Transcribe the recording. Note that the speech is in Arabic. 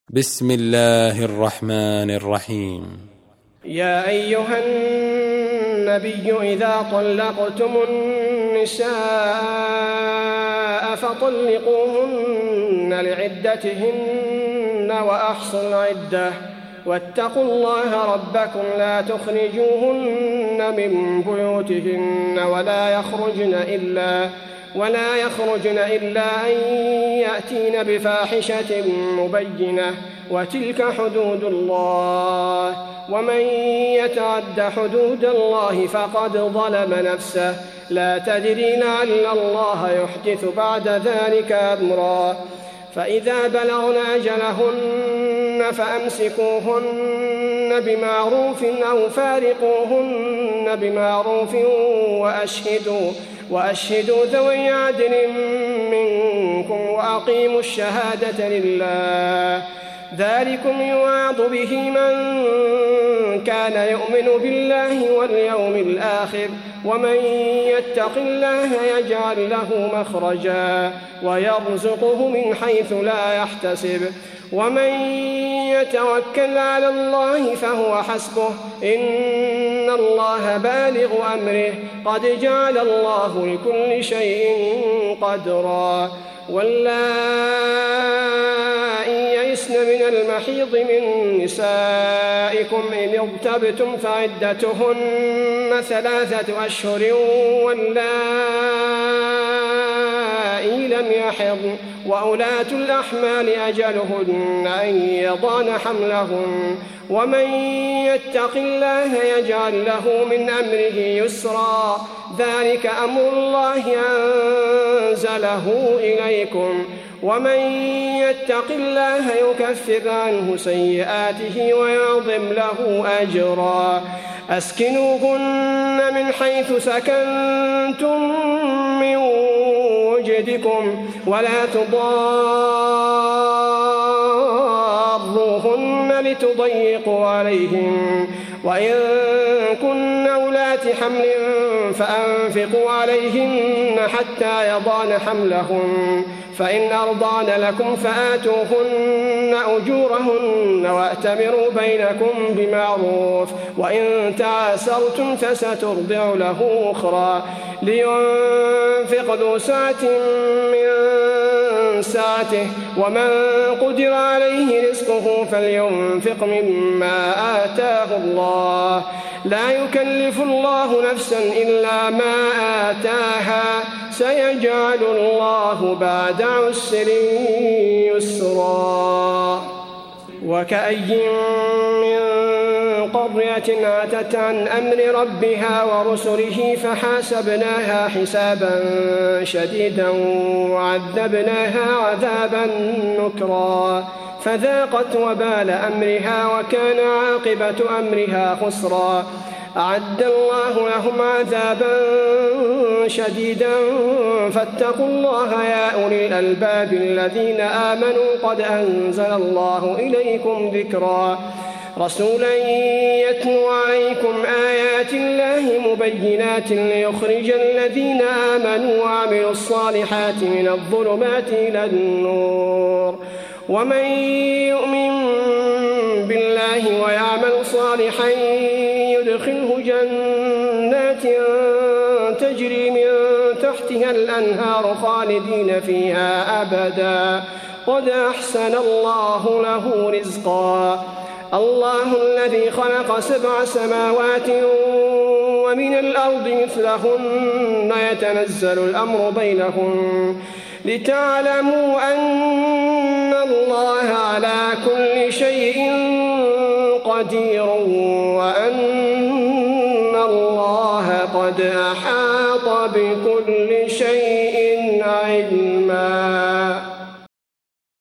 بسم الله الرحمن الرحيم. يا أيها النبي إذا طلقتم النساء فطلقوهن لعدتهن وأحصوا العدة واتقوا الله ربكم لا تخرجوهن من بيوتهن ولا يخرجن إلا أن يأتين بفاحشة مبينة وتلك حدود الله ومن يتعد حدود الله فقد ظلم نفسه لا تدري لعل الله يحدث بعد ذلك أمرا فإذا بلغن أجلهن فأمسكوهن بمعروف أو فارقوهن بمعروف وأشهدوا ذوي عدل منكم وأقيموا الشهادة لله ذلكم يوعظ به من كان يؤمن بالله واليوم الآخر ومن يتق الله يجعل له مخرجا ويرزقه من حيث لا يحتسب ومن يتوكل على الله فهو حسبه إن الله بالغ أمره قد جعل الله لكل شيء قدرا واللائي يئسن من المحيض من نسائكم إن ارتبتم فعدتهن 3 أشهر واللائي لم يحضن وأولاة الأحمال أجلهن أن يضعن حملهن ومن يتق الله يجعل له من أمره يسرا ذلك أمر الله أنزله إليكم ومن يتق الله يكفر عنه سيئاته ويعظم له أجرا أسكنوهن من حيث سكنتم من وجدكم ولا تضاروهن لتضيقوا عليهم وإن كن أولات حمل فأنفقوا عليهن حتى يضعن حملهن فإن أرضعن لكم فآتوهن أجورهن وأتمروا بينكم بمعروف وإن تعاسرتم فسترضع له أخرى لينفق ذو سعة من سعته ومن قدر عليه رزقه فلينفق مما آتاه الله لا يكلف الله نفسا إلا ما آتاها سيجعل الله بعد عسر يسرا وكأي من قرية عتت عن أمر ربها ورسله فحاسبناها حسابا شديدا وعذبناها عذابا نكرا فذاقت وبال أمرها وكان عاقبة أمرها خسرا أعد الله لهم عذابا شديدا فاتقوا الله يا أولي الألباب الذين آمنوا قد أنزل الله إليكم ذكرا رسولا يتلو عليكم آيات الله مبينات ليخرج الذين آمنوا وعملوا الصالحات من الظلمات إلى النور ومن يؤمن بالله ويعمل صالحا يدخله جنات تجري من تحتها الأنهار خالدين فيها أبدا قد أحسن الله له رزقا الله الذي خلق 7 سماوات ومن الأرض مثلهن يتنزل الأمر بينهن لتعلموا أن الله على كل شيء قدير وأن الله قد أحاط بكل شيء علما.